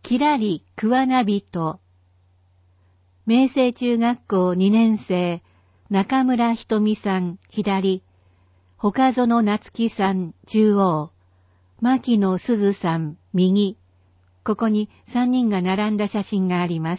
きらり桑名人。明星中学校2年生、中村ひとみさん、左。岡園夏樹さん、中央。牧野すずさん、右。ここに3人が並んだ写真があります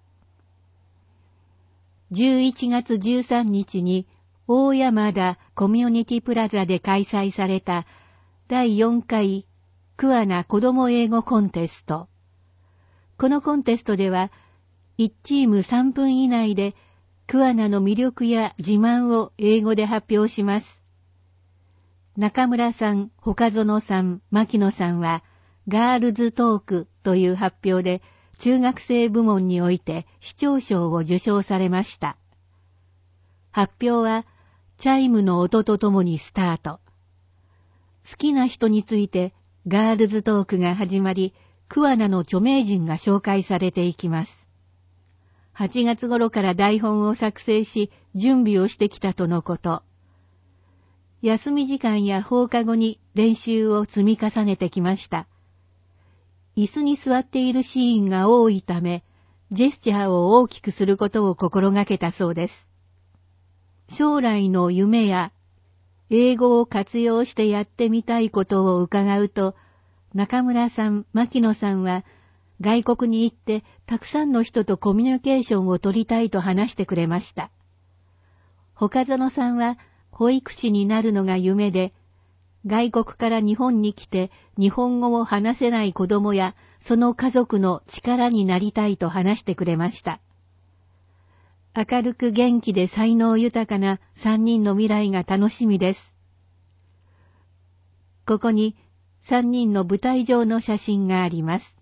。11月13日に大山田コミュニティプラザで開催された第4回桑名子ども英語コンテスト。このコンテストでは1チーム3分以内で桑名の魅力や自慢を英語で発表します。中村さん、岡園さん、牧野さんはガールズトークという発表で中学生部門において市長賞を受賞されました。発表はチャイムの音とともにスタート。好きな人についてガールズトークが始まり、桑名の著名人が紹介されていきます。8月頃から台本を作成し準備をしてきたとのこと。休み時間や放課後に練習を積み重ねてきました。椅子に座っているシーンが多いため、ジェスチャーを大きくすることを心がけたそうです。将来の夢や英語を活用してやってみたいことを伺うと、中村さん、牧野さんは外国に行ってたくさんの人とコミュニケーションを取りたいと話してくれました。岡園さんは保育士になるのが夢で、外国から日本に来て日本語を話せない子供やその家族の力になりたいと話してくれました。明るく元気で才能豊かな3人の未来が楽しみです。ここに3人の舞台上の写真があります。